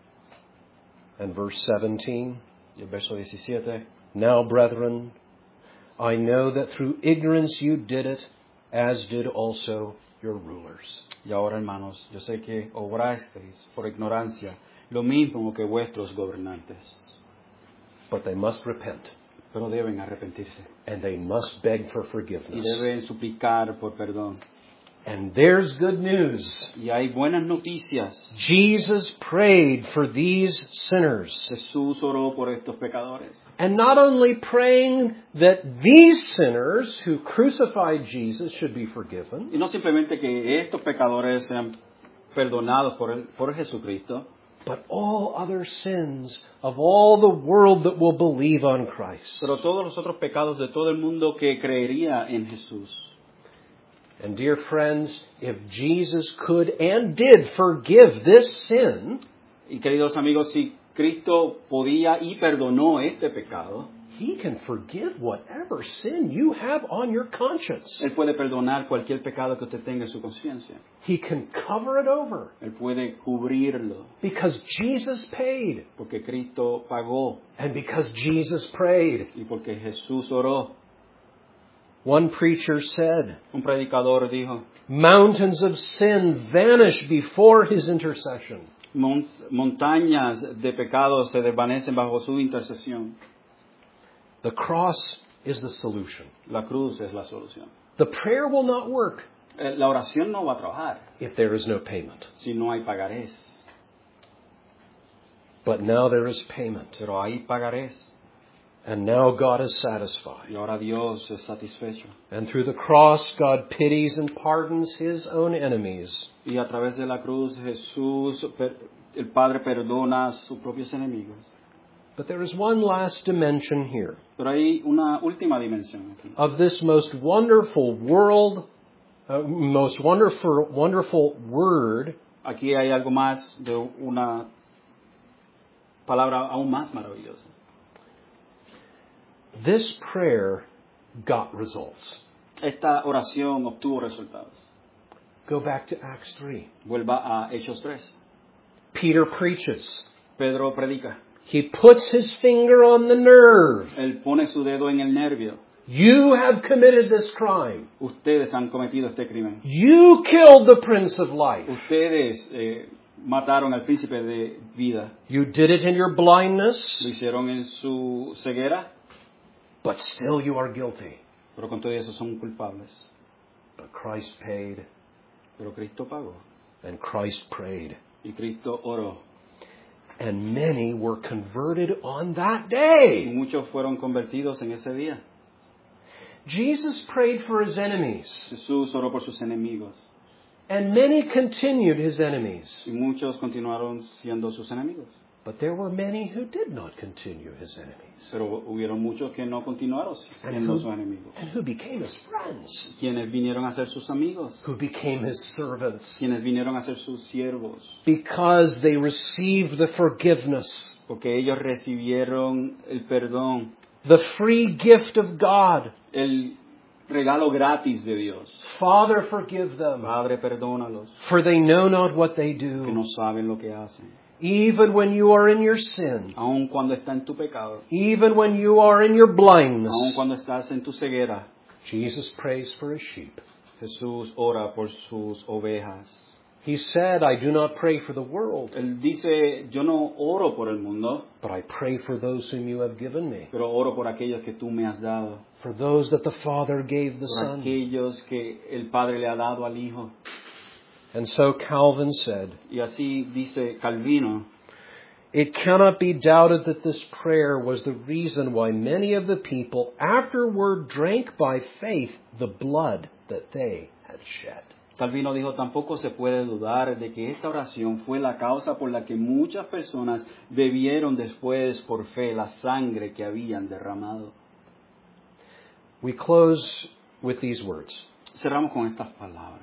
And verse 17, Y el verso 17. Now, brethren, I know that through ignorance you did it, as did also your rulers. Y ahora, hermanos, yo sé que obrasteis por ignorancia lo mismo que vuestros gobernantes, But they must repent, pero deben arrepentirse and they must beg for y forgiveness. deben suplicar por perdón. And there's good news. Y hay buenas noticias. Jesus prayed for these sinners. Jesús oró por estos pecadores. And not only praying that these sinners who crucified Jesus should be forgiven, Y no simplemente que estos pecadores sean perdonados por Jesucristo, but all other sins of all the world that will believe on Christ. pero todos los otros pecados de todo el mundo que creería en Jesús. And dear friends, if Jesus could and did forgive this sin, Y queridos amigos, si Cristo podía y perdonó este pecado, He can forgive whatever sin you have on your conscience. Él puede perdonar cualquier pecado que usted tenga en su conciencia. He can cover it over Él puede cubrirlo because Jesus paid porque Cristo pagó and because Jesus prayed. y porque Jesús oró. One preacher said, Un predicador dijo, mountains of sin vanish before His intercession. montañas de pecados se desvanecen bajo su intercesión. The cross is the solution. La cruz es la solución. The prayer will not work La oración no va a trabajar if there is no payment. si no hay pagarés. But now there is payment. Pero hay pagarés. And now God is satisfied. Y ahora Dios es satisfecho. And through the cross, God pities and pardons His own enemies. Y a través de la cruz, Jesús, el Padre perdona a sus propios enemigos. But there is one last dimension here Pero hay una última dimensión aquí. of this most wonderful wonderful word Aquí hay algo más de una palabra aún más maravillosa. This prayer got results. Esta oración obtuvo resultados. Go back to Acts 3. Vuelva a Hechos 3. Peter preaches. Pedro predica. He puts his finger on the nerve. Él pone su dedo en el nervio. You have committed this crime. Ustedes han cometido este crimen. You killed the Prince of Life. Ustedes mataron al príncipe de vida. You did it in your blindness, Lo hicieron en su ceguera, but still you are guilty. pero con todo eso son culpables. But Christ paid, Pero Cristo pagó and Christ prayed. y Cristo oró. And many were converted on that Y day. muchos fueron convertidos en ese día. Jesus prayed for his enemies, Jesús oró por sus enemigos. and many continued his enemies. Y muchos continuaron siendo sus enemigos. But there were many who did not continue his enemies, Pero hubieron muchos que no continuaron siendo sus enemigos. and who became his friends, Quienes vinieron a ser sus amigos. who became his servants, Quienes vinieron a ser sus siervos. because they received the forgiveness, Porque ellos recibieron el perdón, the free gift of God. el regalo gratis de Dios. Father, forgive them, Padre, perdónalos, for they know not what they que do. no saben lo que hacen. Even when you are in your sin, Aun cuando está en tu pecado, even when you are in your blindness, aun cuando estás en tu ceguera, Jesus prays for his sheep. Jesús ora por sus ovejas. He said, I do not pray for the world, Él dice, yo no oro por el mundo, but I pray for those whom you have given me, pero oro por aquellos que tú me has dado, for those that the Father gave the por Son. aquellos que el Padre le ha dado al Hijo. And so Calvin said, Y así dice Calvino, it cannot be doubted that this prayer was the reason why many of the people afterward drank by faith the blood that they had shed. Calvino dijo, tampoco se puede dudar de que esta oración fue la causa por la que muchas personas bebieron después por fe la sangre que habían derramado. We close with these words. Cerramos con estas palabras.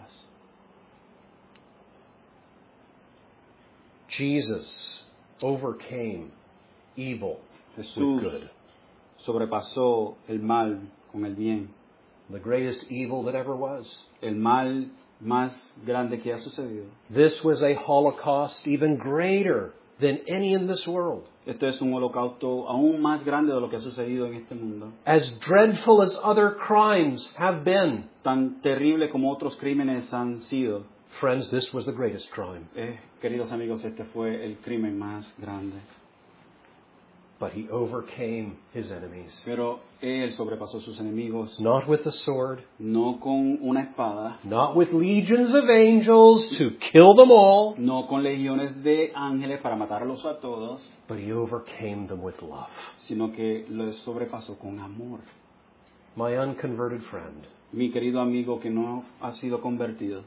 Jesus overcame evil Jesús with good. sobrepasó el mal con el bien. The greatest evil that ever was. El mal más grande que ha sucedido. This was a holocaust even greater than any in this world. Esto es un holocausto aún más grande de lo que ha sucedido en este mundo. As dreadful as other crimes have been. Tan terrible como otros crímenes han sido. Friends, this was the greatest crime. Queridos amigos, este fue el crimen más grande. But he overcame his enemies. Pero él sobrepasó sus enemigos, Not with the sword, no con una espada, not with legions of angels to kill them all, no con legiones de ángeles para matarlos a todos, but he overcame them with love. sino que los sobrepasó con amor. My unconverted friend, Mi querido amigo que no ha sido convertido,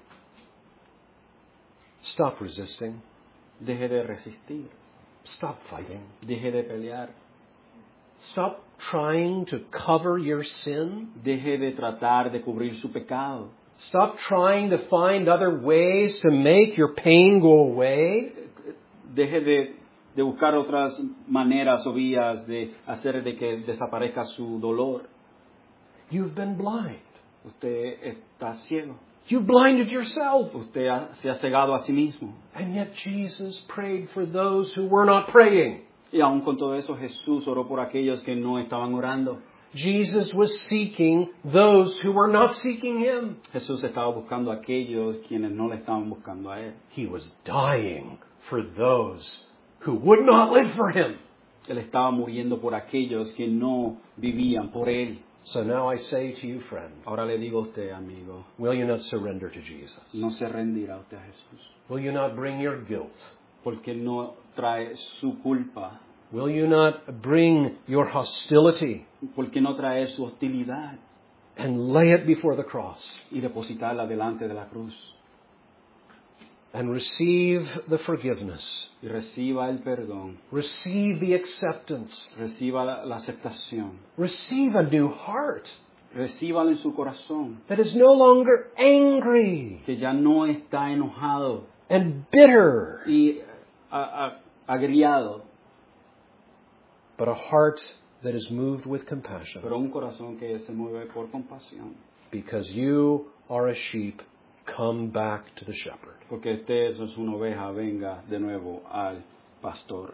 stop resisting. deje de resistir, Stop fighting. deje de pelear, Stop trying to cover your sin. deje de tratar de cubrir su pecado, Stop trying to find other ways to make your pain go away. deje de buscar otras maneras o vías de hacer de que desaparezca su dolor. You've been blind. Usted está ciego, You blinded yourself. usted se ha cegado a sí mismo. And yet Jesus prayed for those who were not praying. Y aún con todo eso Jesús oró por aquellos que no estaban orando. Jesus was seeking those who were not seeking him. Jesús estaba buscando a aquellos quienes no le estaban buscando a Él. He was dying for those who would not live for him. Él estaba muriendo por aquellos que no vivían por Él. So now I say to you, friend, Ahora le digo a usted, amigo, will you not surrender to Jesus? no se rendirá usted a Jesús. Will you not bring your guilt? Porque no trae su culpa. Will you not bring your hostility Porque no trae su hostilidad and lay it before the cross y depositarla delante de la cruz. and receive the forgiveness, Y reciba el perdón. receive the acceptance, Reciba la aceptación. receive a new heart Recíbalo en su corazón. that is no longer angry Que ya no está enojado and bitter, y agriado. but a heart that is moved with compassion Pero un corazón que se mueve por compasión. because you are a sheep. Come back to the shepherd. Porque usted es una oveja, venga de nuevo al pastor.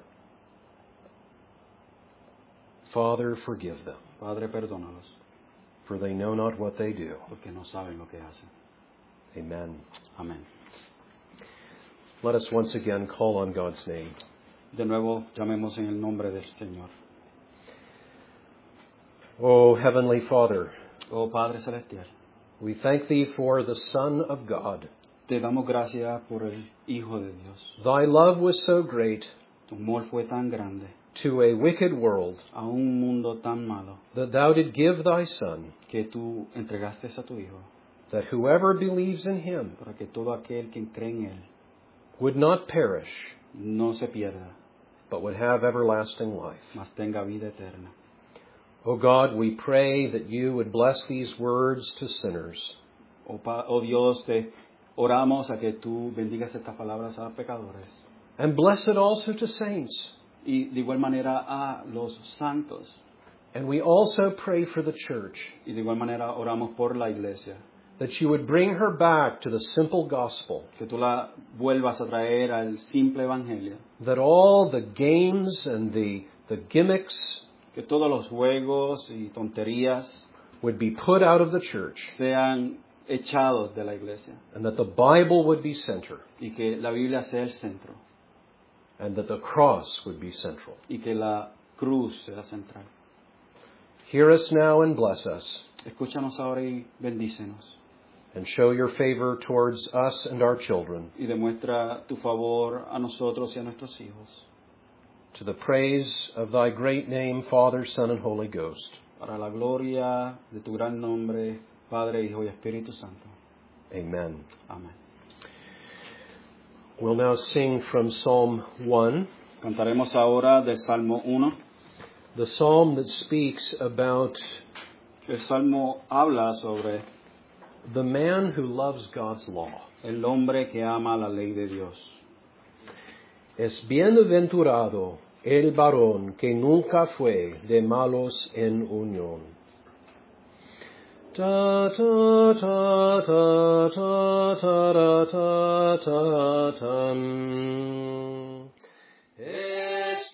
Father, forgive them, Padre, perdónalos, for they know not what they do. porque no saben lo que hacen. Amen. Amén. Let us once again call on God's name. De nuevo, llamemos en el nombre del Señor. Oh, Heavenly Father, Oh Padre Celestial, we thank Thee for the Son of God. te damos gracias por el Hijo de Dios. Thy love was so great Tu amor fue tan grande to a wicked world a un mundo tan malo that thou did give thy Son, que tú entregaste a tu Hijo that whoever believes in him para que todo aquel que cree en Él would not perish, no se pierda, but would have everlasting life. mas tenga vida eterna. O God, we pray that you would bless these words to sinners. Oh Dios, te oramos a que tú bendigas estas palabras a pecadores And bless it also to saints. y de igual manera a los santos. And we also pray for the church, Y de igual manera oramos por la iglesia, that you would bring her back to the simple gospel, que tú la vuelvas a traer al simple evangelio, that all the games and the gimmicks que todos los juegos y tonterías would be put out of the church, sean echados de la iglesia and that the Bible would be center, y que la Biblia sea el centro and that the cross would be central. y que la cruz sea central. Hear us now and bless us, Escúchanos ahora y bendícenos and show your favor towards us and our children, y demuestra tu favor a nosotros y a nuestros hijos, to the praise of thy great name, Father, Son, and Holy Ghost. para la gloria de tu gran nombre, Padre, Hijo y Espíritu Santo. Amen. Amén. We'll now sing from Psalm 1, Cantaremos ahora del Salmo 1. the psalm that speaks about El Salmo habla sobre the man who loves God's law. el hombre que ama la ley de Dios. Es bienaventurado el varón que nunca fue de malos en unión. Ta ta ta ta ta ta ta ta ta tam. Es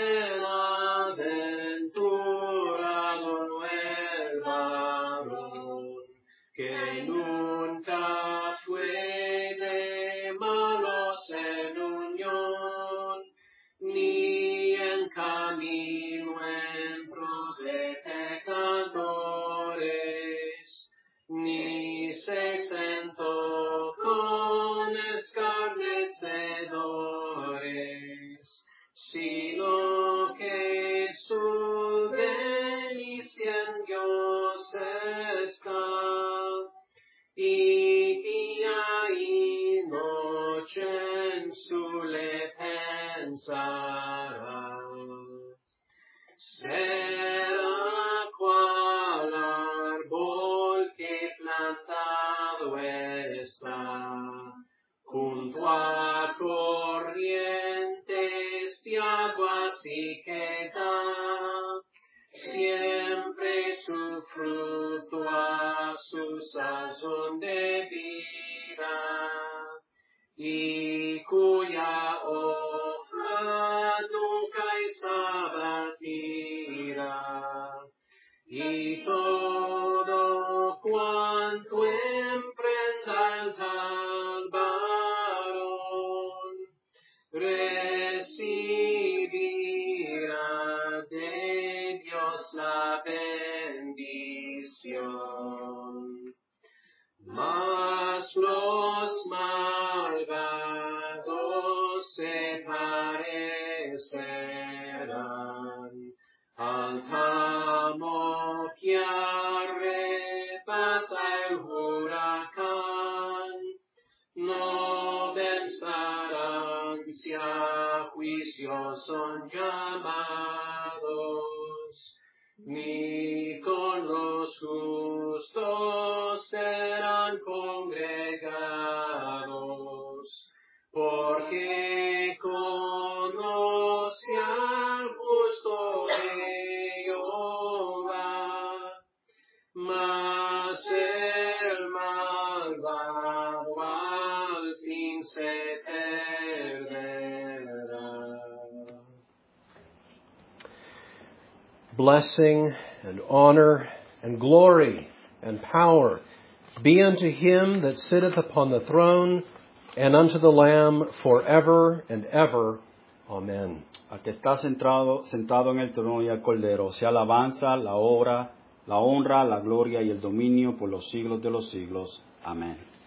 bienaventurado el varón que nunca fue de malos en unión, ni en camino en pos de pecadores, ni se sentó con escarnecedores, sino que su delicia en Dios está, y día y noche en su le pensará. Será cual árbol que plantado está junto a corrientes de aguas y que da siempre su fruto a su sazón de vida, y cuya hoja nunca es abatida, y todo cuanto emprenda el tal varón recibirá de Dios la bendición. Mas los malvados se parecerán al tamo que arrebata el huracán. No pensarán si a juicio son llamados, ni con los justos serán congregados, porque conoce al justo Jehová, mas el malvado al fin se perderá. Blessing and honor and glory and power be unto him that sitteth upon the throne and unto the Lamb forever and ever. Amen. Al que está sentado en el trono y al Cordero, sea alabanza, la honra, la gloria y el dominio por los siglos de los siglos. Amén.